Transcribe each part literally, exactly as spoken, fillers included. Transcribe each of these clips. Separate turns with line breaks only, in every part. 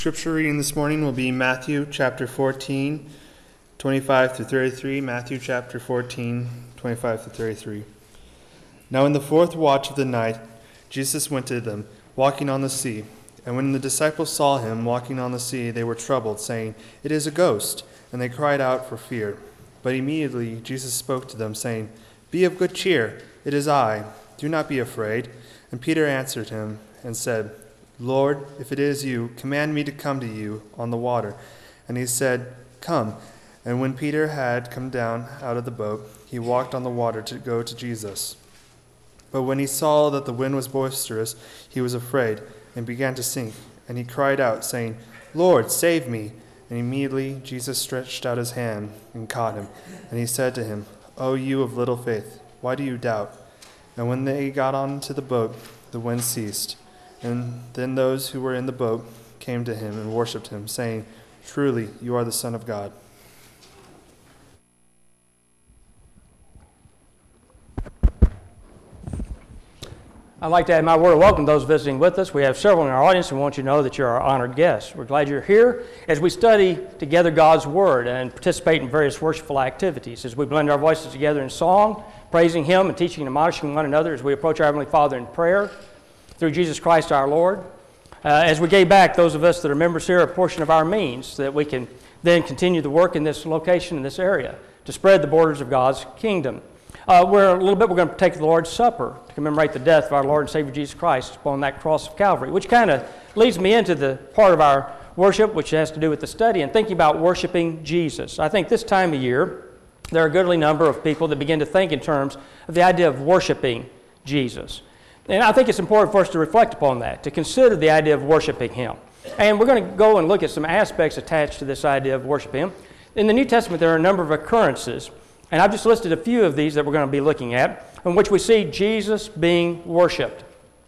Scripture reading this morning will be Matthew chapter fourteen, twenty-five through thirty-three. Matthew chapter fourteen, twenty-five through thirty-three. Now in the fourth watch of the night, Jesus went to them, walking on the sea. And when the disciples saw him walking on the sea, they were troubled, saying, "It is a ghost," and they cried out for fear. But immediately Jesus spoke to them, saying, "Be of good cheer, it is I. Do not be afraid." And Peter answered him and said, "Lord, if it is you, command me to come to you on the water." And he said, "Come." And when Peter had come down out of the boat, he walked on the water to go to Jesus. But when he saw that the wind was boisterous, he was afraid and began to sink. And he cried out, saying, "Lord, save me." And immediately Jesus stretched out his hand and caught him. And he said to him, "O you of little faith, why do you doubt?" And when they got onto the boat, the wind ceased. And then those who were in the boat came to him and worshipped him, saying, "Truly, you are the Son of God."
I'd like to add my word of welcome to those visiting with us. We have several in our audience and want you to know that you're our honored guests. We're glad you're here as we study together God's Word and participate in various worshipful activities as we blend our voices together in song, praising Him and teaching and admonishing one another as we approach our Heavenly Father in prayer through Jesus Christ our Lord. Uh, as we gave back, those of us that are members here, a portion of our means so that we can then continue the work in this location, in this area, to spread the borders of God's kingdom. Uh, we're a little bit, we're going to take the Lord's Supper to commemorate the death of our Lord and Savior Jesus Christ upon that cross of Calvary, which kind of leads me into the part of our worship which has to do with the study and thinking about worshiping Jesus. I think this time of year, there are a goodly number of people that begin to think in terms of the idea of worshiping Jesus. And I think it's important for us to reflect upon that, to consider the idea of worshiping Him. And we're going to go and look at some aspects attached to this idea of worshiping Him. In the New Testament, there are a number of occurrences, and I've just listed a few of these that we're going to be looking at, in which we see Jesus being worshiped.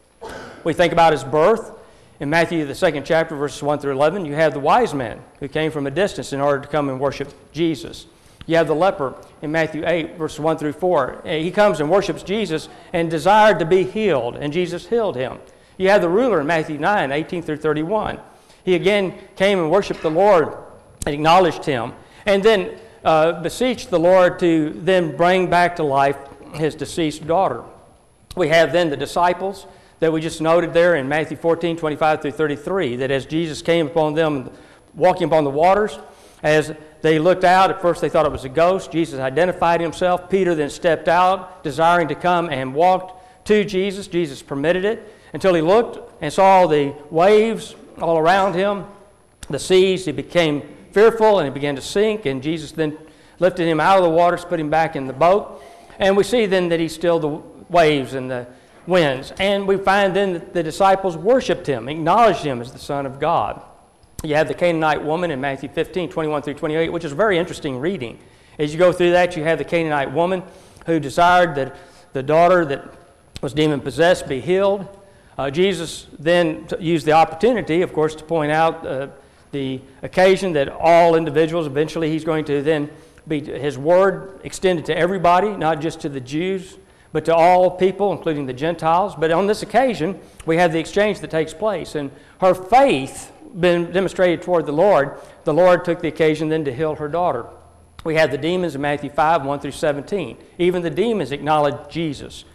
We think about His birth. In Matthew, the second chapter, verses one through eleven, you have the wise men who came from a distance in order to come and worship Jesus. You have the leper in Matthew eight, verses one through four. He comes and worships Jesus and desired to be healed, and Jesus healed him. You have the ruler in Matthew nine, eighteen through thirty-one. He again came and worshiped the Lord and acknowledged Him, and then uh, beseeched the Lord to then bring back to life his deceased daughter. We have then the disciples that we just noted there in Matthew fourteen, twenty-five through thirty-three, that as Jesus came upon them walking upon the waters, as they looked out, at first they thought it was a ghost. Jesus identified Himself. Peter then stepped out, desiring to come and walked to Jesus. Jesus permitted it until he looked and saw the waves all around him, the seas. He became fearful and he began to sink, and Jesus then lifted him out of the waters, put him back in the boat. And we see then that He stilled the waves and the winds. And we find then that the disciples worshiped Him, acknowledged Him as the Son of God. You have the Canaanite woman in Matthew fifteen, twenty-one through twenty-eight, which is a very interesting reading. As you go through that, you have the Canaanite woman who desired that the daughter that was demon-possessed be healed. Uh, Jesus then t- used the opportunity, of course, to point out uh, the occasion that all individuals, eventually He's going to then be His word extended to everybody, not just to the Jews, but to all people, including the Gentiles. But on this occasion, we have the exchange that takes place, and her faith been demonstrated toward the Lord. The Lord took the occasion then to heal her daughter. We had the demons in Matthew five, one through seventeen. Even the demons acknowledged Jesus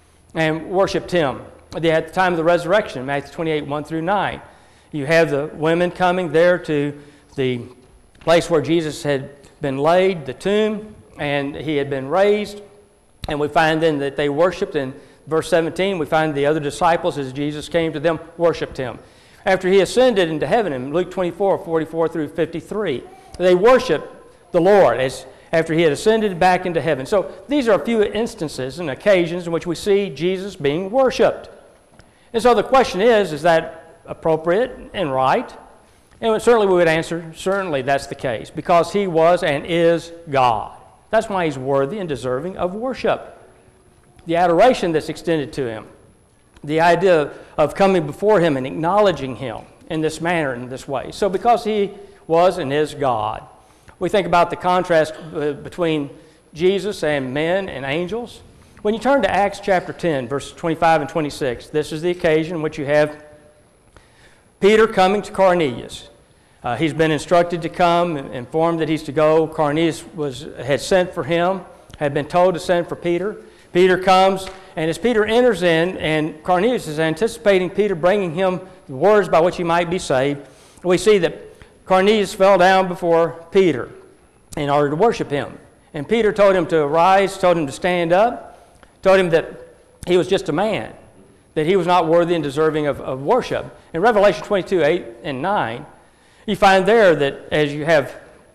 and worshipped Him. At the time of the resurrection, Matthew twenty-eight, one through nine. You have the women coming there to the place where Jesus had been laid, the tomb, and He had been raised. And we find then that they worshipped. In verse seventeen, we find the other disciples, as Jesus came to them, worshipped Him. After He ascended into heaven in Luke twenty-four, forty-four through fifty-three, they worshiped the Lord as after He had ascended back into heaven. So these are a few instances and occasions in which we see Jesus being worshipped. And so the question is, is that appropriate and right? And certainly we would answer, certainly that's the case, because He was and is God. That's why He's worthy and deserving of worship. The adoration that's extended to Him, the idea of coming before Him and acknowledging Him in this manner, in this way. So because He was and is God, we think about the contrast between Jesus and men and angels. When you turn to Acts chapter ten, verses twenty-five and twenty-six, this is the occasion in which you have Peter coming to Cornelius. Uh, he's been instructed to come, informed that he's to go. Cornelius was, had sent for him, had been told to send for Peter. Peter comes, and as Peter enters in, and Cornelius is anticipating Peter bringing him the words by which he might be saved, we see that Cornelius fell down before Peter in order to worship him. And Peter told him to arise, told him to stand up, told him that he was just a man, that he was not worthy and deserving of, of worship. In Revelation twenty-two, eight and nine, you find there that as you have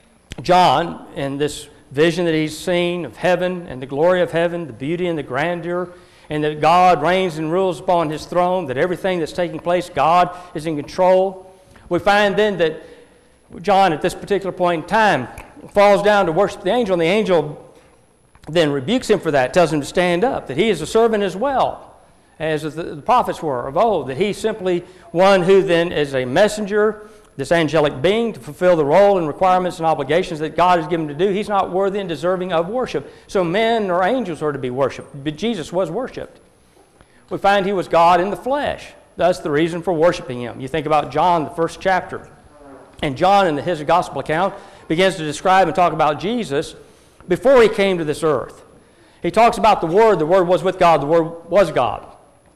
John in this vision that he's seen of heaven and the glory of heaven, the beauty and the grandeur, and that God reigns and rules upon his throne, that everything that's taking place, God is in control. We find then that John at this particular point in time falls down to worship the angel, and the angel then rebukes him for that, tells him to stand up, that he is a servant as well, as the, the prophets were of old, that he's simply one who then is a messenger, this angelic being, to fulfill the role and requirements and obligations that God has given him to do. He's not worthy and deserving of worship. So men or angels are to be worshipped, but Jesus was worshipped. We find he was God in the flesh. That's the reason for worshiping him. You think about John, the first chapter. And John, in his gospel account, begins to describe and talk about Jesus before he came to this earth. He talks about the Word. The Word was with God. The Word was God.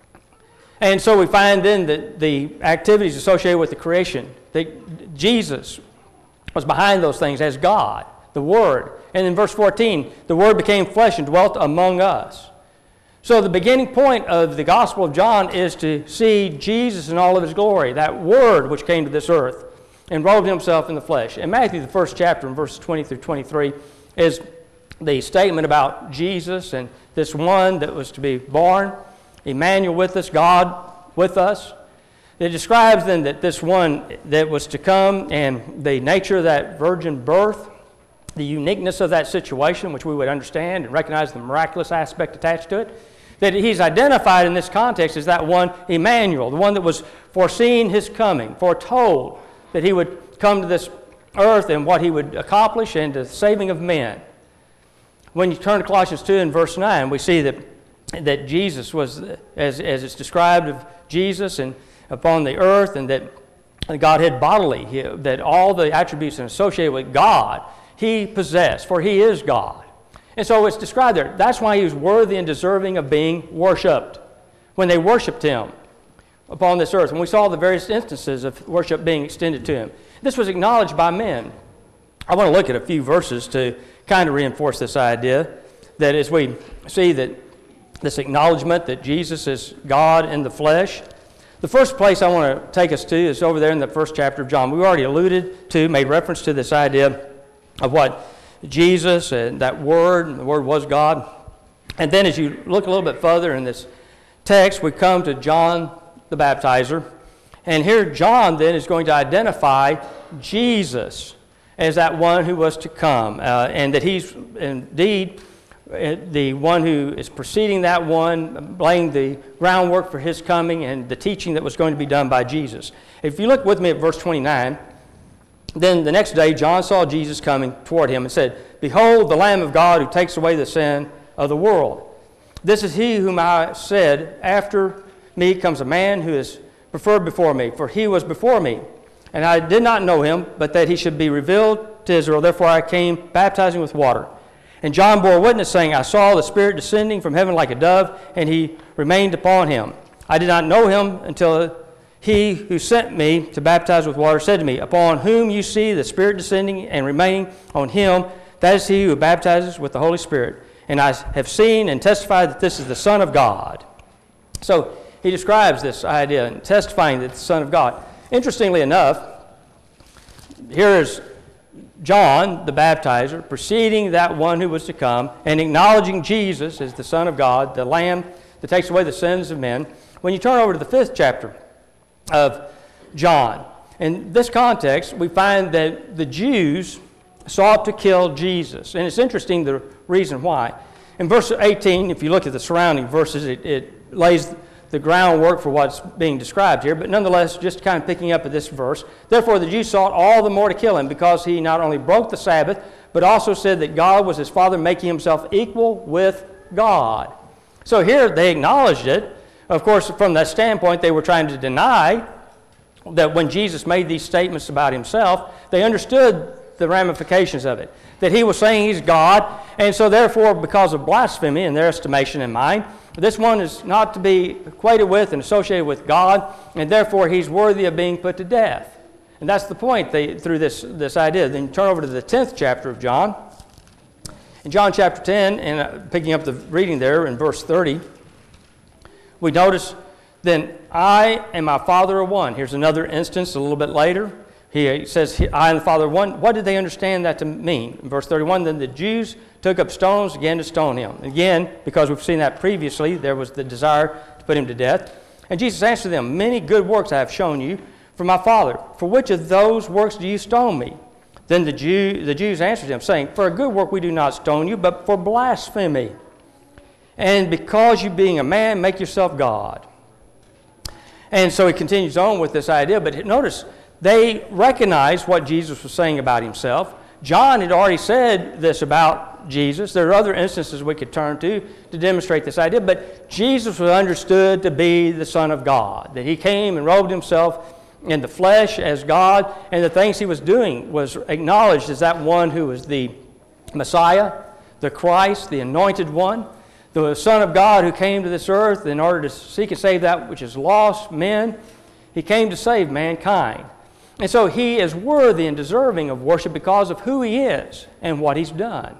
And so we find then that the activities associated with the creation, that Jesus was behind those things as God, the Word. And in verse fourteen, the Word became flesh and dwelt among us. So the beginning point of the Gospel of John is to see Jesus in all of his glory, that Word which came to this earth and robed himself in the flesh. In Matthew, the first chapter, in verses twenty through twenty-three, is the statement about Jesus and this one that was to be born, Emmanuel with us, God with us. It describes then that this one that was to come and the nature of that virgin birth, the uniqueness of that situation, which we would understand and recognize the miraculous aspect attached to it, that he's identified in this context as that one, Emmanuel, the one that was foreseeing his coming, foretold that he would come to this earth and what he would accomplish and the saving of men. When you turn to Colossians two and verse nine, we see that, that Jesus was, as, as it's described of Jesus and upon the earth, and that Godhead bodily, he, that all the attributes associated with God, he possessed, for he is God. And so it's described there. That's why he was worthy and deserving of being worshipped when they worshipped him upon this earth. And we saw the various instances of worship being extended to him. This was acknowledged by men. I want to look at a few verses to kind of reinforce this idea that as we see that this acknowledgement that Jesus is God in the flesh, the first place I want to take us to is over there in the first chapter of John. We already alluded to, made reference to this idea of what Jesus and that Word, the Word was God. And then as you look a little bit further in this text, we come to John the Baptizer. And here John then is going to identify Jesus as that one who was to come, uh, and that he's indeed the one who is preceding that one, laying the groundwork for his coming and the teaching that was going to be done by Jesus. If you look with me at verse twenty-nine, then the next day John saw Jesus coming toward him and said, "Behold, the Lamb of God who takes away the sin of the world. This is he whom I said, after me comes a man who is preferred before me, for he was before me. And I did not know him, but that he should be revealed to Israel. Therefore I came baptizing with water. And John bore witness, saying, I saw the Spirit descending from heaven like a dove, and he remained upon him. I did not know him until he who sent me to baptize with water said to me, Upon whom you see the Spirit descending and remaining on him, that is he who baptizes with the Holy Spirit. And I have seen and testified that this is the Son of God." So he describes this idea and testifying that the Son of God. Interestingly enough, here is John, the baptizer, preceding that one who was to come and acknowledging Jesus as the Son of God, the Lamb that takes away the sins of men. When you turn over to the fifth chapter of John, in this context, we find that the Jews sought to kill Jesus. And it's interesting the reason why. In verse eighteen, if you look at the surrounding verses, it, it lays the groundwork for what's being described here, but nonetheless, just kind of picking up at this verse. Therefore, the Jews sought all the more to kill him, because he not only broke the Sabbath, but also said that God was his Father, making himself equal with God. So here they acknowledged it. Of course, from that standpoint, they were trying to deny that when Jesus made these statements about himself, they understood the ramifications of it, that he was saying he's God, and so therefore, because of blasphemy in their estimation and mine, this one is not to be equated with and associated with God, and therefore he's worthy of being put to death. And that's the point they, through this, this idea. Then turn over to the tenth chapter of John. In John chapter ten, and uh, picking up the reading there in verse thirty, we notice, then I and my Father are one. Here's another instance a little bit later. He says, I and the Father are one. What did they understand that to mean? In verse thirty-one, then the Jews took up stones again to stone him. Again, because we've seen that previously, there was the desire to put him to death. And Jesus answered them, many good works I have shown you from my Father. For which of those works do you stone me? Then the, Jew, the Jews answered him, saying, for a good work we do not stone you, but for blasphemy. And because you being a man, make yourself God. And so he continues on with this idea, but notice, they recognized what Jesus was saying about himself. John had already said this about Jesus. There are other instances we could turn to to demonstrate this idea, but Jesus was understood to be the Son of God, that he came and robed himself in the flesh as God, and the things he was doing was acknowledged as that one who was the Messiah, the Christ, the Anointed One, the Son of God who came to this earth in order to seek and save that which is lost, men. He came to save mankind. And so he is worthy and deserving of worship because of who he is and what he's done.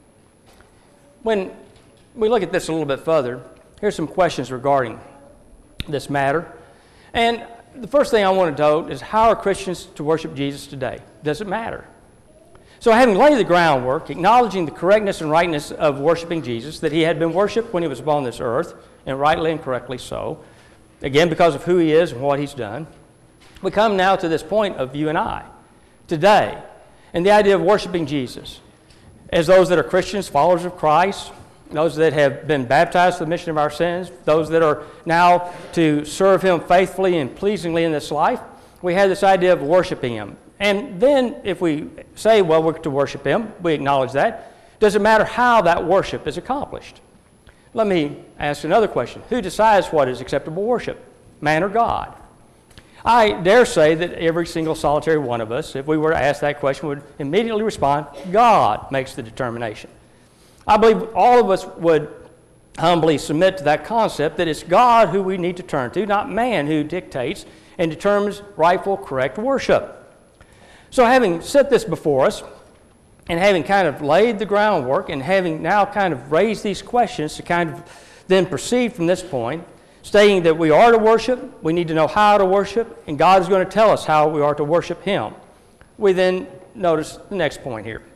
When we look at this a little bit further, here's some questions regarding this matter. And the first thing I want to note is, how are Christians to worship Jesus today? Does it matter? So having laid the groundwork, acknowledging the correctness and rightness of worshiping Jesus, that he had been worshiped when he was upon this earth, and rightly and correctly so, again because of who he is and what he's done, we come now to this point of you and I, today, and the idea of worshiping Jesus. As those that are Christians, followers of Christ, those that have been baptized for the remission of our sins, those that are now to serve him faithfully and pleasingly in this life, we have this idea of worshiping him. And then if we say, well, we're to worship him, we acknowledge that. Does it matter how that worship is accomplished? Let me ask another question. Who decides what is acceptable worship, man or God? I dare say that every single solitary one of us, if we were to ask that question, would immediately respond, God makes the determination. I believe all of us would humbly submit to that concept that it's God who we need to turn to, not man who dictates and determines rightful, correct worship. So having set this before us, and having kind of laid the groundwork, and having now kind of raised these questions to kind of then proceed from this point, stating that we are to worship, we need to know how to worship, and God is going to tell us how we are to worship him. We then notice the next point here.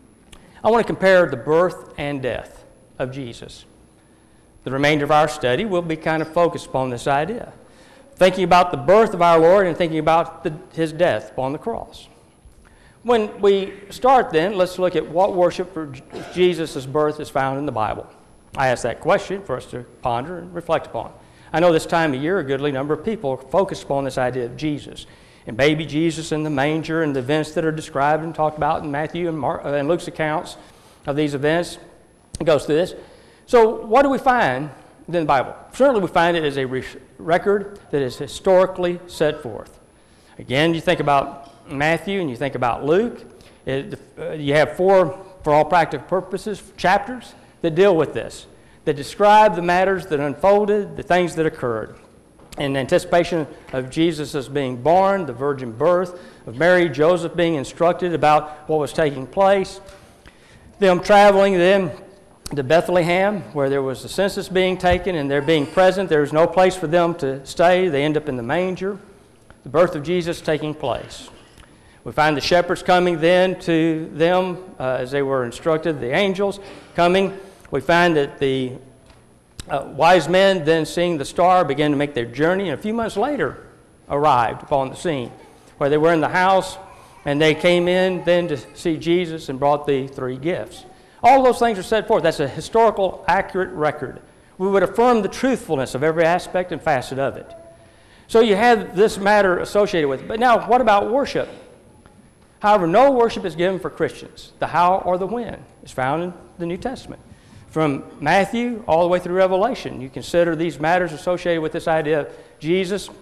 I want to compare the birth and death of Jesus. The remainder of our study will be kind of focused upon this idea, thinking about the birth of our Lord and thinking about the, his death upon the cross. When we start then, let's look at what worship for Jesus' birth is found in the Bible. I ask that question for us to ponder and reflect upon. I know this time of year a goodly number of people focus upon this idea of Jesus and baby Jesus in the manger and the events that are described and talked about in Matthew and, Mark, uh, and Luke's accounts of these events. It goes through this. So what do we find in the Bible? Certainly we find it as a re- record that is historically set forth. Again, you think about Matthew and you think about Luke. It, uh, you have four, for all practical purposes, chapters that deal with this, that describe the matters that unfolded, the things that occurred. In anticipation of Jesus' being born, the virgin birth of Mary, Joseph being instructed about what was taking place, them traveling then to Bethlehem, where there was the census being taken, and they're being present. There's no place for them to stay. They end up in the manger. The birth of Jesus taking place. We find the shepherds coming then to them uh, as they were instructed, the angels coming. We find that the uh, wise men then seeing the star began to make their journey, and a few months later arrived upon the scene, where they were in the house, and they came in then to see Jesus and brought the three gifts. All those things are set forth. That's a historical, accurate record. We would affirm the truthfulness of every aspect and facet of it. So you have this matter associated with it. But now, what about worship? However, no worship is given for Christians. The how or the when is found in the New Testament. From Matthew all the way through Revelation, you consider these matters associated with this idea of Jesus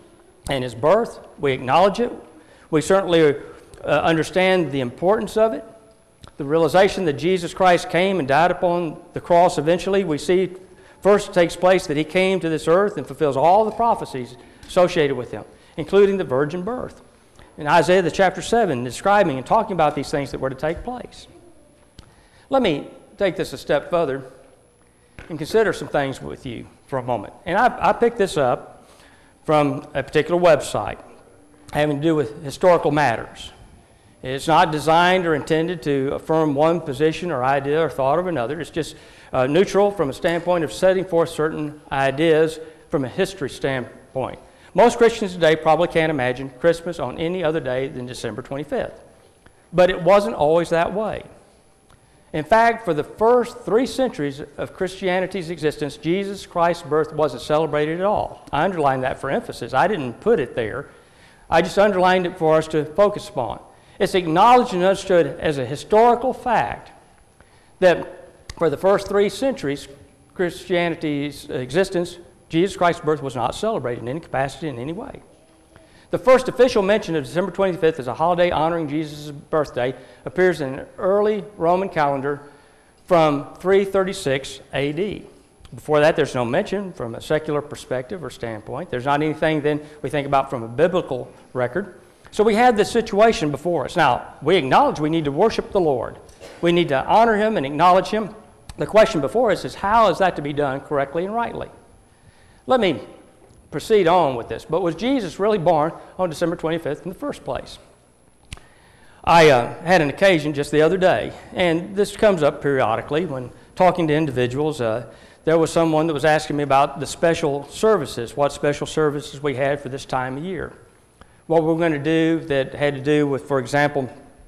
and his birth. We acknowledge it. We certainly uh, understand the importance of it. The realization that Jesus Christ came and died upon the cross eventually, we see first takes place that he came to this earth and fulfills all the prophecies associated with him, including the virgin birth. In Isaiah the chapter seven, describing and talking about these things that were to take place. Let me take this a step further and consider some things with you for a moment. And I, I picked this up from a particular website having to do with historical matters. It's not designed or intended to affirm one position or idea or thought of another. It's just uh, neutral from a standpoint of setting forth certain ideas from a history standpoint. Most Christians today probably can't imagine Christmas on any other day than December twenty-fifth. But it wasn't always that way. In fact, for the first three centuries of Christianity's existence, Jesus Christ's birth wasn't celebrated at all. I underlined that for emphasis. I didn't put it there. I just underlined it for us to focus upon. It's acknowledged and understood as a historical fact that for the first three centuries, Christianity's existence, Jesus Christ's birth was not celebrated in any capacity in any way. The first official mention of December twenty-fifth as a holiday honoring Jesus' birthday appears in an early Roman calendar from three thirty-six A D. Before that, there's no mention from a secular perspective or standpoint. There's not anything then we think about from a biblical record. So we have this situation before us. Now, we acknowledge we need to worship the Lord. We need to honor him and acknowledge him. The question before us is, how is that to be done correctly and rightly? Let me proceed on with this. But was Jesus really born on December twenty-fifth in the first place? I uh, had an occasion just the other day, and this comes up periodically when talking to individuals. Uh, there was someone that was asking me about the special services, what special services we had for this time of year. What we were going to do that had to do with, for example,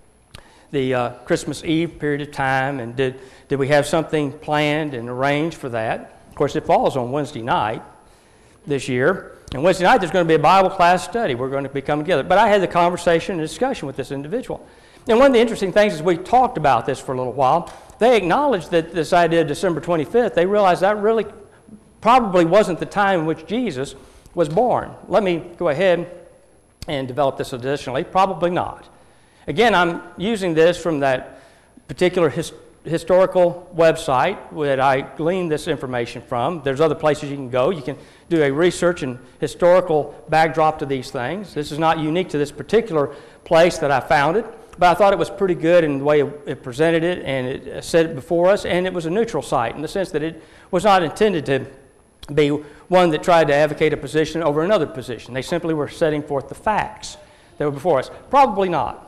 the uh, Christmas Eve period of time, and did, did we have something planned and arranged for that? Of course, it falls on Wednesday night this year, and Wednesday night there's going to be a Bible class study. We're going to be coming together. But I had the conversation and discussion with this individual. And one of the interesting things is we talked about this for a little while. They acknowledged that this idea of December twenty-fifth, they realized that really probably wasn't the time in which Jesus was born. Let me go ahead and develop this additionally. Probably not. Again, I'm using this from that particular his, historical website that I gleaned this information from. There's other places you can go. You can do a research and historical backdrop to these things. This is not unique to this particular place that I found it, but I thought it was pretty good in the way it presented it, and it set it before us, and it was a neutral site in the sense that it was not intended to be one that tried to advocate a position over another position. They simply were setting forth the facts that were before us. Probably not.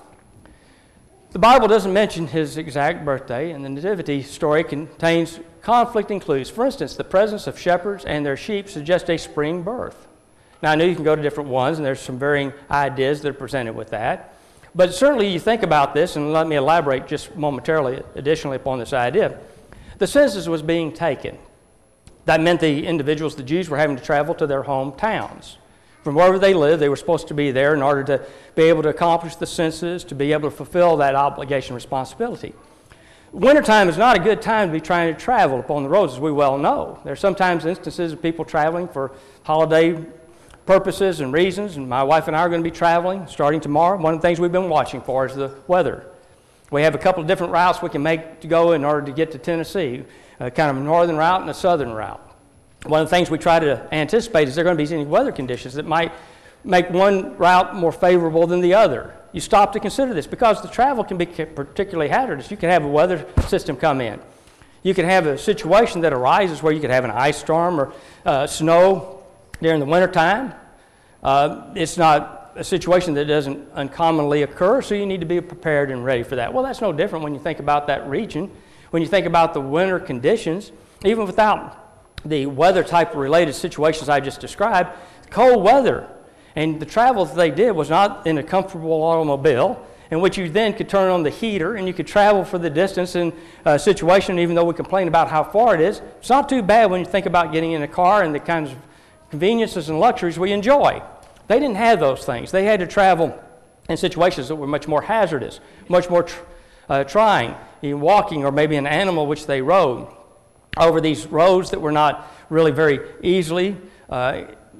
The Bible doesn't mention his exact birthday, and the nativity story contains conflicting clues. For instance, the presence of shepherds and their sheep suggests a spring birth. Now, I know you can go to different ones, and there's some varying ideas that are presented with that. But certainly you think about this, and let me elaborate just momentarily additionally upon this idea. The census was being taken. That meant the individuals, the Jews, were having to travel to their hometowns. From wherever they lived, they were supposed to be there in order to be able to accomplish the census, to be able to fulfill that obligation and responsibility. Wintertime is not a good time to be trying to travel upon the roads, as we well know. There are sometimes instances of people traveling for holiday purposes and reasons, and my wife and I are going to be traveling starting tomorrow. One of the things we've been watching for is the weather. We have a couple of different routes we can make to go in order to get to Tennessee, uh, kind of a northern route and a southern route. One of the things we try to anticipate is there going to be any weather conditions that might make one route more favorable than the other. You stop to consider this because the travel can be particularly hazardous. You can have a weather system come in. You can have a situation that arises where you could have an ice storm or uh, snow during the wintertime. Uh, it's not a situation that doesn't uncommonly occur, so you need to be prepared and ready for that. Well, that's no different when you think about that region. When you think about the winter conditions, even without the weather type related situations I just described, cold weather. And the travel that they did was not in a comfortable automobile in which you then could turn on the heater and you could travel for the distance in a situation, even though we complain about how far it is. It's not too bad when you think about getting in a car and the kinds of conveniences and luxuries we enjoy. They didn't have those things. They had to travel in situations that were much more hazardous, much more tr- uh, trying, in walking or maybe an animal which they rode over these roads that were not really very easily uh,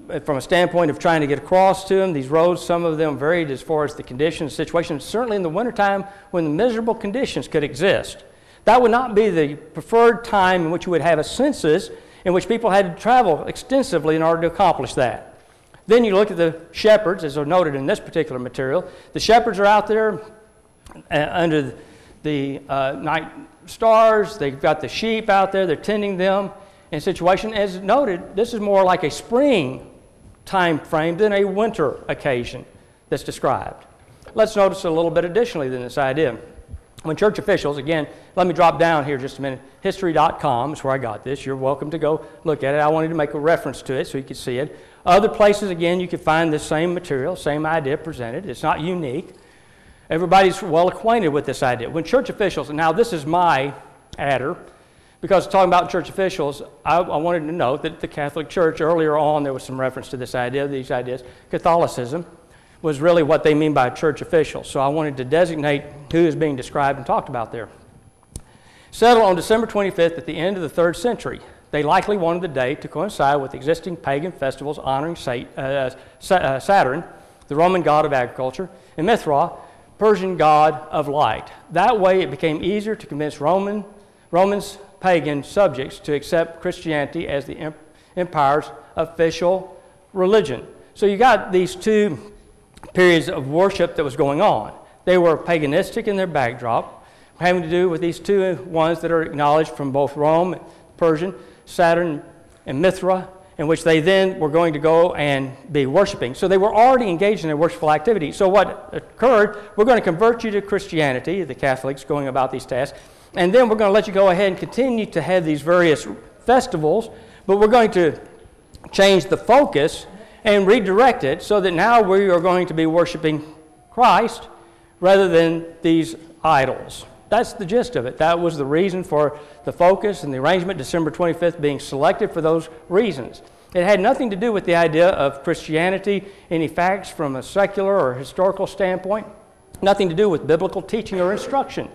from a standpoint of trying to get across to them. These roads, some of them varied as far as the conditions, situation. Certainly in the wintertime when the miserable conditions could exist. That would not be the preferred time in which you would have a census in which people had to travel extensively in order to accomplish that. Then you look at the shepherds, as are noted in this particular material. The shepherds are out there uh, under the uh, night stars. They've got the sheep out there. They're tending them in a situation. As noted, this is more like a spring time frame than a winter occasion that's described. Let's notice a little bit additionally than this idea. When church officials, again, let me drop down here just a minute. History dot com is where I got this. You're welcome to go look at it. I wanted to make a reference to it so you could see it. Other places, again, you could find the same material, same idea presented. It's not unique. Everybody's well acquainted with this idea. When church officials, and now this is my adder, because talking about church officials, I, I wanted to note that the Catholic Church, earlier on, there was some reference to this idea, these ideas. Catholicism was really what they mean by church officials. So I wanted to designate who is being described and talked about there. Settled on December twenty-fifth at the end of the third century. They likely wanted the date to coincide with existing pagan festivals honoring uh, Saturn, the Roman god of agriculture, and Mithra, Persian god of light. That way it became easier to convince Roman, Romans, pagan subjects to accept Christianity as the empire's official religion. So you got these two periods of worship that was going on. They were paganistic in their backdrop, having to do with these two ones that are acknowledged from both Rome, Persian, Saturn, and Mithra, in which they then were going to go and be worshiping. So they were already engaged in their worshipful activity. So what occurred, we're going to convert you to Christianity, the Catholics going about these tasks, and then we're going to let you go ahead and continue to have these various festivals, but we're going to change the focus and redirect it so that now we are going to be worshiping Christ rather than these idols. That's the gist of it. That was the reason for the focus and the arrangement, December twenty-fifth being selected for those reasons. It had nothing to do with the idea of Christianity, any facts from a secular or historical standpoint, nothing to do with biblical teaching or instruction.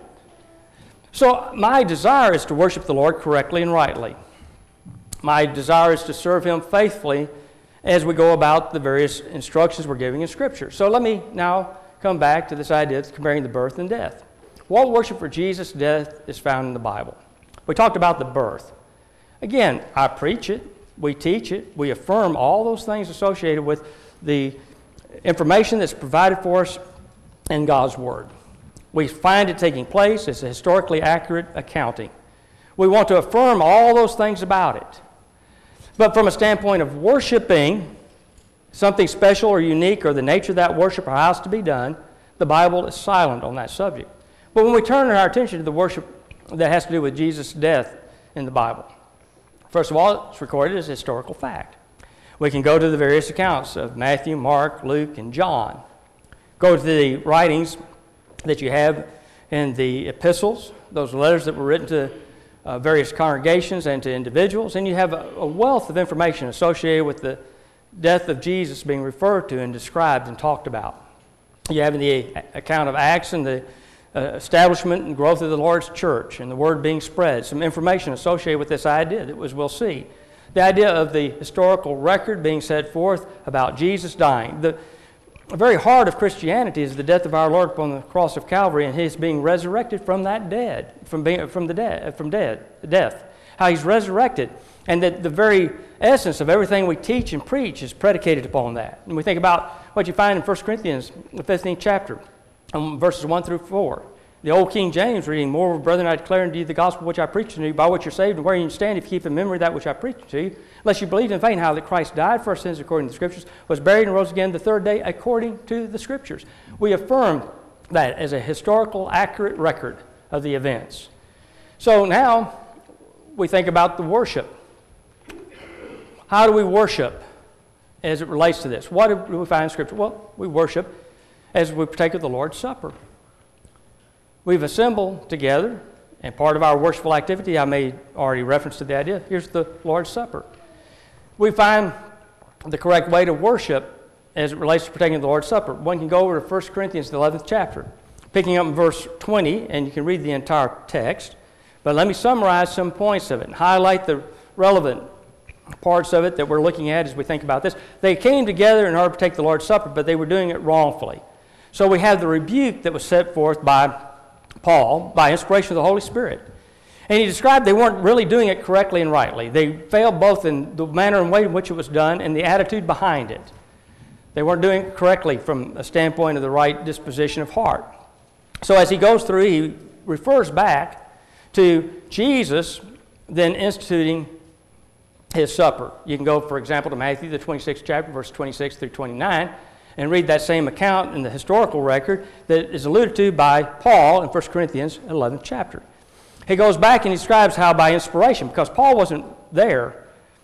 So my desire is to worship the Lord correctly and rightly. My desire is to serve Him faithfully as we go about the various instructions we're giving in Scripture. So let me now come back to this idea of comparing the birth and death. What worship for Jesus' death is found in the Bible? We talked about the birth. Again, I preach it, we teach it, we affirm all those things associated with the information that's provided for us in God's Word. We find it taking place. It's a historically accurate accounting. We want to affirm all those things about it. But from a standpoint of worshiping something special or unique or the nature of that worship or how it's to be done, the Bible is silent on that subject. But when we turn our attention to the worship that has to do with Jesus' death in the Bible, first of all, it's recorded as a historical fact. We can go to the various accounts of Matthew, Mark, Luke, and John. Go to the writings that you have in the epistles, those letters that were written to uh, various congregations and to individuals, and you have a, a wealth of information associated with the death of Jesus being referred to and described and talked about. You have in the account of Acts and the uh, establishment and growth of the Lord's church and the word being spread, some information associated with this idea that was, we'll see. The idea of the historical record being set forth about Jesus dying. The very heart of Christianity is the death of our Lord upon the cross of Calvary and His being resurrected from that dead, from being from the dead, from dead, death. How He's resurrected, and that the very essence of everything we teach and preach is predicated upon that. And we think about what you find in First Corinthians, the fifteenth chapter, um, verses one through four. The old King James reading, "Moreover, brethren, I declare unto you the gospel which I preached unto you, by which you're saved, and where you stand, if you keep in memory that which I preached to you, unless you believed in vain, how that Christ died for our sins according to the Scriptures, was buried and rose again the third day according to the Scriptures." We affirm that as a historical, accurate record of the events. So now we think about the worship. How do we worship as it relates to this? What do we find in Scripture? Well, we worship as we partake of the Lord's Supper. We've assembled together, and part of our worshipful activity, I made already reference to the idea, here's the Lord's Supper. We find the correct way to worship as it relates to partaking of the Lord's Supper. One can go over to First Corinthians, the eleventh chapter, picking up in verse twenty, and you can read the entire text. But let me summarize some points of it and highlight the relevant parts of it that we're looking at as we think about this. They came together in order to take the Lord's Supper, but they were doing it wrongfully. So we have the rebuke that was set forth by Paul by inspiration of the Holy Spirit. And he described they weren't really doing it correctly and rightly. They failed both in the manner and way in which it was done and the attitude behind it. They weren't doing it correctly from a standpoint of the right disposition of heart. So as he goes through, he refers back to Jesus then instituting his supper. You can go, for example, to Matthew, the twenty-sixth chapter, verse twenty-six through twenty-nine, and read that same account in the historical record that is alluded to by Paul in First Corinthians, eleventh chapter. He goes back and he describes how by inspiration, because Paul wasn't there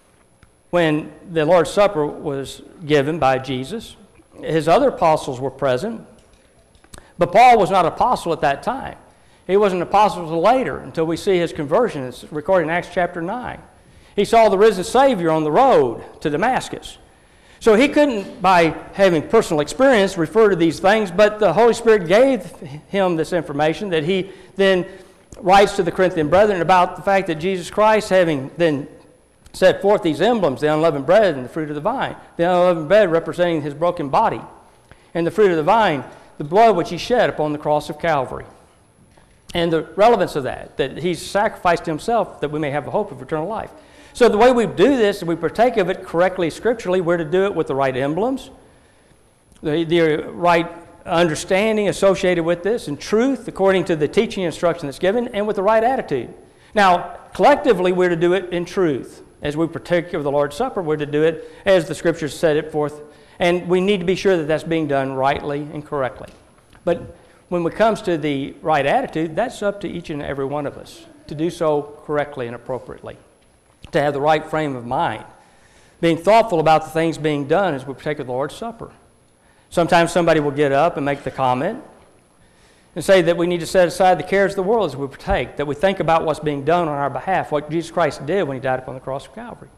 when the Lord's Supper was given by Jesus. His other apostles were present, but Paul was not an apostle at that time. He wasn't an apostle until later, until we see his conversion. It's recorded in Acts chapter nine. He saw the risen Savior on the road to Damascus. So he couldn't, by having personal experience, refer to these things, but the Holy Spirit gave him this information that he then writes to the Corinthian brethren about the fact that Jesus Christ, having then set forth these emblems, the unleavened bread and the fruit of the vine, the unleavened bread representing his broken body, and the fruit of the vine, the blood which he shed upon the cross of Calvary. And the relevance of that, that he sacrificed himself that we may have the hope of eternal life. So the way we do this, we partake of it correctly scripturally, we're to do it with the right emblems, the, the right understanding associated with this, and truth according to the teaching instruction that's given, and with the right attitude. Now, collectively, we're to do it in truth. As we partake of the Lord's Supper, we're to do it as the Scriptures set it forth, and we need to be sure that that's being done rightly and correctly. But when it comes to the right attitude, that's up to each and every one of us to do so correctly and appropriately, to have the right frame of mind, being thoughtful about the things being done as we partake of the Lord's Supper. Sometimes somebody will get up and make the comment and say that we need to set aside the cares of the world as we partake, that we think about what's being done on our behalf, what Jesus Christ did when he died upon the cross of Calvary.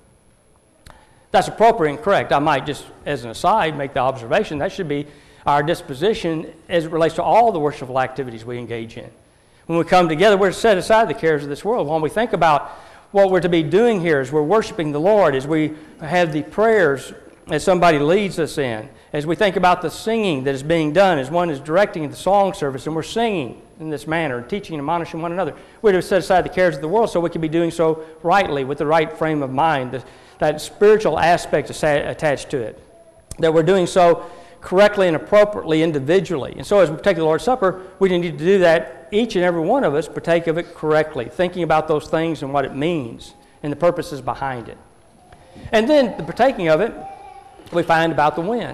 That's appropriate and correct. I might just, as an aside, make the observation that should be our disposition as it relates to all the worshipful activities we engage in. When we come together, we're to set aside the cares of this world. When we think about what we're to be doing here as we're worshiping the Lord, as we have the prayers as somebody leads us in, as we think about the singing that is being done, as one is directing the song service and we're singing in this manner, teaching and admonishing one another, we're to set aside the cares of the world so we can be doing so rightly with the right frame of mind, the, that spiritual aspect attached to it, that we're doing so correctly and appropriately individually. And so as we take the Lord's Supper, we need to do that, each and every one of us partake of it correctly, thinking about those things and what it means and the purposes behind it. And then the partaking of it, we find about the when.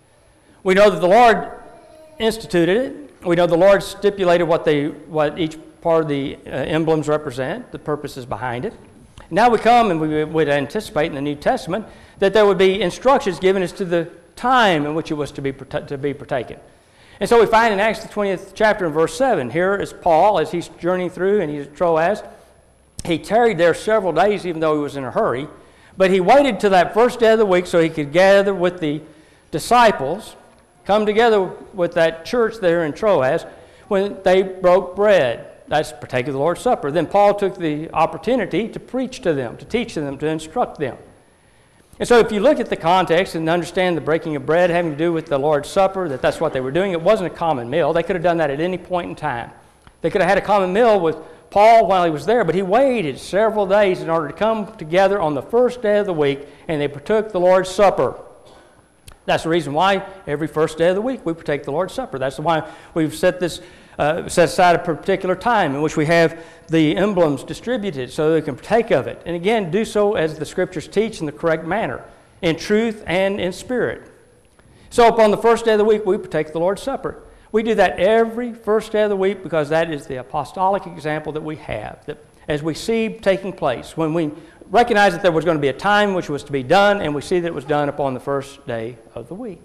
We know that the Lord instituted it. We know the Lord stipulated what they, what each part of the uh, emblems represent, the purposes behind it. Now we come and we would anticipate in the New Testament that there would be instructions given as to the time in which it was to be to be partaken. And so we find in Acts the twentieth chapter and verse seven, here is Paul as he's journeying through and he's at Troas. He tarried there several days even though he was in a hurry, but he waited till that first day of the week so he could gather with the disciples, come together with that church there in Troas when they broke bread. That's partake of the Lord's Supper. Then Paul took the opportunity to preach to them, to teach them, to instruct them. And so if you look at the context and understand the breaking of bread having to do with the Lord's Supper, that that's what they were doing, it wasn't a common meal. They could have done that at any point in time. They could have had a common meal with Paul while he was there, but he waited several days in order to come together on the first day of the week, and they partook the Lord's Supper. That's the reason why every first day of the week we partake the Lord's Supper. That's why we've set this uh, set aside a particular time in which we have the emblems distributed so they can partake of it. And again, do so as the Scriptures teach in the correct manner, in truth and in spirit. So upon the first day of the week, we partake the Lord's Supper. We do that every first day of the week because that is the apostolic example that we have, that as we see taking place, when we recognize that there was going to be a time which was to be done, and we see that it was done upon the first day of the week.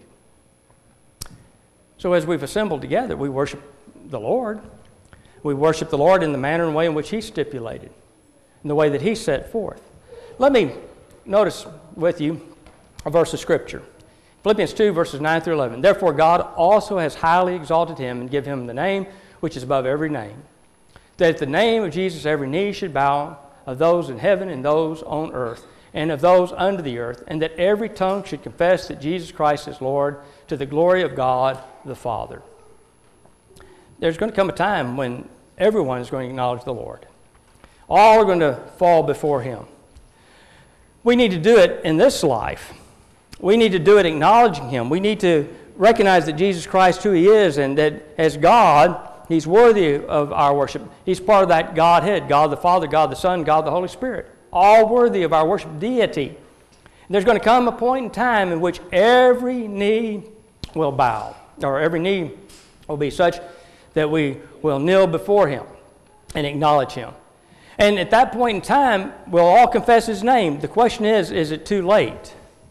So as we've assembled together, we worship the Lord. We worship the Lord in the manner and way in which He stipulated, in the way that He set forth. Let me notice with you a verse of Scripture. Philippians two, verses nine through eleven. Therefore God also has highly exalted Him and given Him the name which is above every name, that at the name of Jesus every knee should bow, of those in heaven and those on earth and of those under the earth, and that every tongue should confess that Jesus Christ is Lord, to the glory of God the Father. There's going to come a time when everyone is going to acknowledge the Lord. All are going to fall before Him. We need to do it in this life. We need to do it acknowledging Him. We need to recognize that Jesus Christ, who He is, and that as God, He's worthy of our worship. He's part of that Godhead, God the Father, God the Son, God the Holy Spirit. All worthy of our worship, deity. And there's going to come a point in time in which every knee will bow, or every knee will be such that we will kneel before Him and acknowledge Him. And at that point in time, we'll all confess His name. The question is, is it too late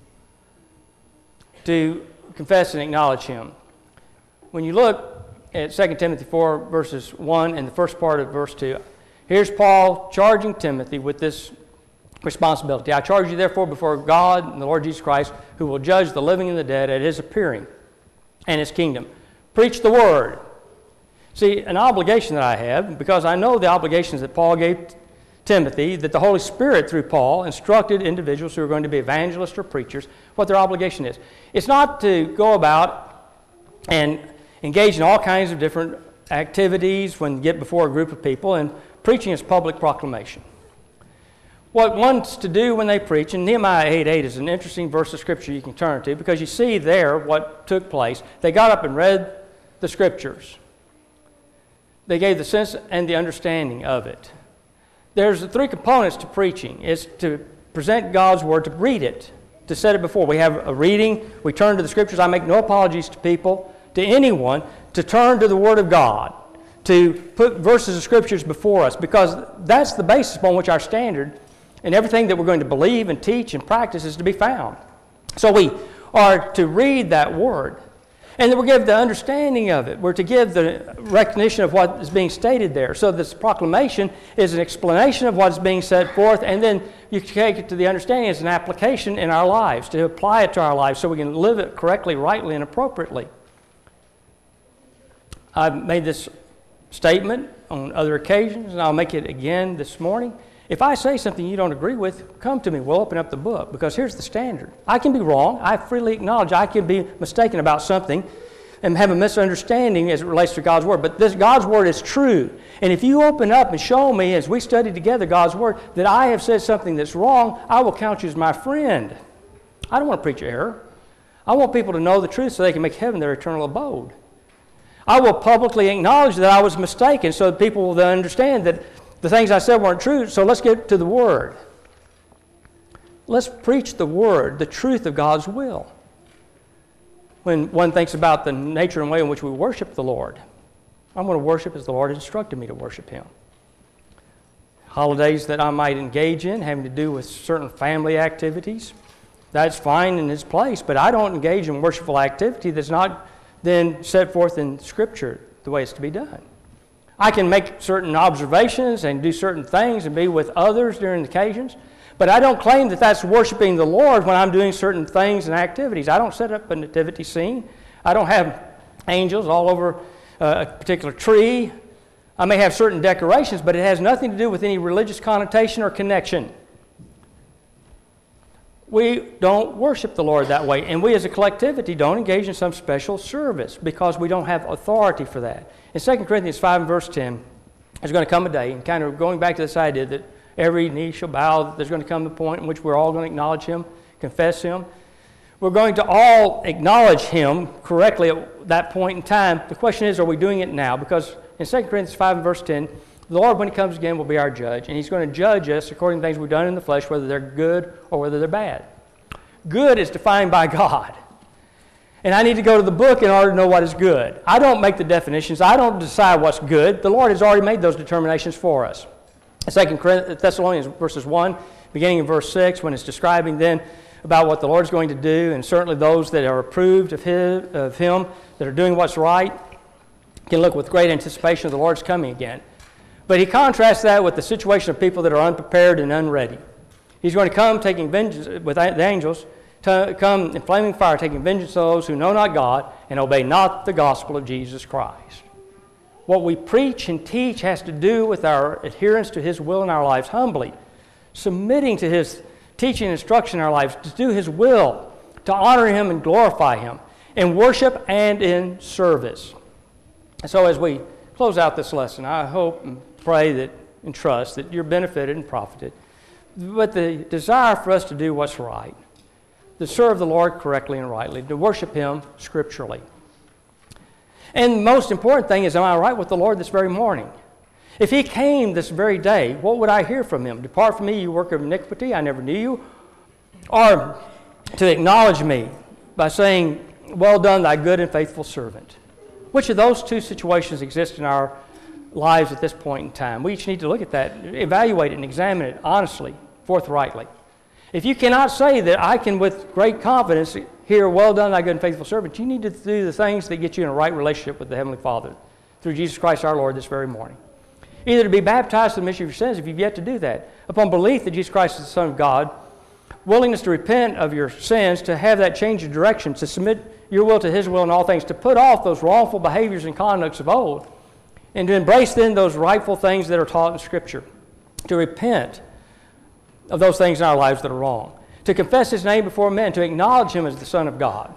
to confess and acknowledge Him? When you look at Second Timothy four, verses one and the first part of verse two, here's Paul charging Timothy with this responsibility. I charge you therefore before God and the Lord Jesus Christ, who will judge the living and the dead at His appearing and His kingdom. Preach the word. See, an obligation that I have, because I know the obligations that Paul gave Timothy, that the Holy Spirit through Paul instructed individuals who are going to be evangelists or preachers, what their obligation is. It's not to go about and engage in all kinds of different activities when you get before a group of people, and preaching is public proclamation. What one's to do when they preach, and Nehemiah eight eight is an interesting verse of Scripture you can turn to, because you see there what took place. They got up and read the Scriptures. They gave the sense and the understanding of it. There's three components to preaching. It's to present God's Word, to read it, to set it before. We have a reading. We turn to the Scriptures. I make no apologies to people, to anyone, to turn to the Word of God, to put verses of Scriptures before us, because that's the basis upon which our standard and everything that we're going to believe and teach and practice is to be found. So we are to read that Word. And then we're to give the understanding of it. We're to give the recognition of what is being stated there. So this proclamation is an explanation of what is being set forth, and then you take it to the understanding as an application in our lives, to apply it to our lives so we can live it correctly, rightly, and appropriately. I've made this statement on other occasions, and I'll make it again this morning. If I say something you don't agree with, come to me. We'll open up the book, because here's the standard. I can be wrong. I freely acknowledge I can be mistaken about something and have a misunderstanding as it relates to God's Word. But this God's Word is true. And if you open up and show me, as we study together God's Word, that I have said something that's wrong, I will count you as my friend. I don't want to preach error. I want people to know the truth so they can make heaven their eternal abode. I will publicly acknowledge that I was mistaken so that people will then understand that the things I said weren't true, so let's get to the Word. Let's preach the Word, the truth of God's will. When one thinks about the nature and way in which we worship the Lord, I'm going to worship as the Lord instructed me to worship Him. Holidays that I might engage in, having to do with certain family activities, that's fine in its place, but I don't engage in worshipful activity that's not then set forth in Scripture the way it's to be done. I can make certain observations and do certain things and be with others during occasions, but I don't claim that that's worshiping the Lord when I'm doing certain things and activities. I don't set up a nativity scene. I don't have angels all over a particular tree. I may have certain decorations, but it has nothing to do with any religious connotation or connection. We don't worship the Lord that way, and we as a collectivity don't engage in some special service because we don't have authority for that. In Second Corinthians five and verse ten, there's going to come a day, and kind of going back to this idea that every knee shall bow, that there's going to come a point in which we're all going to acknowledge Him, confess Him. We're going to all acknowledge Him correctly at that point in time. The question is, are we doing it now? Because in Second Corinthians five and verse ten, the Lord, when He comes again, will be our judge, and He's going to judge us according to things we've done in the flesh, whether they're good or whether they're bad. Good is defined by God. And I need to go to the book in order to know what is good. I don't make the definitions. I don't decide what's good. The Lord has already made those determinations for us. In Second Thessalonians verses one, beginning in verse six, when it's describing then about what the Lord's going to do, and certainly those that are approved of, his, of Him, that are doing what's right, can look with great anticipation of the Lord's coming again. But he contrasts that with the situation of people that are unprepared and unready. He's going to come taking vengeance with the angels, to come in flaming fire, taking vengeance of those who know not God and obey not the gospel of Jesus Christ. What we preach and teach has to do with our adherence to His will in our lives, humbly, submitting to His teaching and instruction in our lives, to do His will, to honor Him and glorify Him in worship and in service. And so as we close out this lesson, I hope and pray that and trust that you're benefited and profited. But the desire for us to do what's right, to serve the Lord correctly and rightly, to worship Him scripturally. And the most important thing is, am I right with the Lord this very morning? If He came this very day, what would I hear from Him? Depart from me, you worker of iniquity, I never knew you. Or to acknowledge me by saying, well done, thy good and faithful servant. Which of those two situations exist in our lives at this point in time? We each need to look at that, evaluate it, and examine it honestly, forthrightly. If you cannot say that I can with great confidence hear, well done, thy good and faithful servant, you need to do the things that get you in a right relationship with the Heavenly Father through Jesus Christ our Lord this very morning. Either to be baptized for the remission of your sins, if you've yet to do that, upon belief that Jesus Christ is the Son of God, willingness to repent of your sins, to have that change of direction, to submit your will to His will in all things, to put off those wrongful behaviors and conducts of old, and to embrace then those rightful things that are taught in Scripture, to repent of those things in our lives that are wrong, to confess His name before men, to acknowledge Him as the Son of God,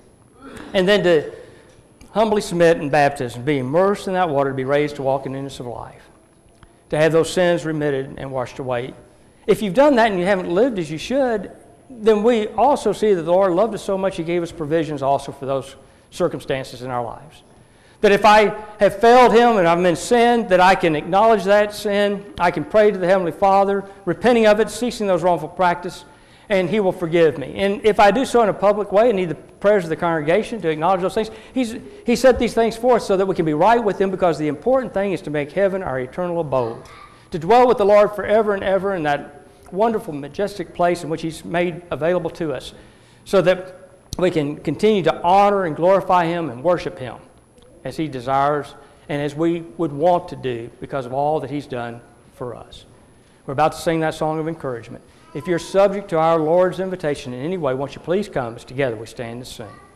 and then to humbly submit in baptism, be immersed in that water, to be raised to walk in newness of life, to have those sins remitted and washed away. If you've done that and you haven't lived as you should, then we also see that the Lord loved us so much He gave us provisions also for those circumstances in our lives. That if I have failed Him and I'm in sin, that I can acknowledge that sin, I can pray to the Heavenly Father, repenting of it, ceasing those wrongful practices, and He will forgive me. And if I do so in a public way and need the prayers of the congregation to acknowledge those things, He's, He set these things forth so that we can be right with Him, because the important thing is to make heaven our eternal abode, to dwell with the Lord forever and ever in that wonderful, majestic place in which He's made available to us, so that we can continue to honor and glorify Him and worship Him as He desires and as we would want to do because of all that He's done for us. We're about to sing that song of encouragement. If you're subject to our Lord's invitation in any way, won't you please come as together we stand to sing.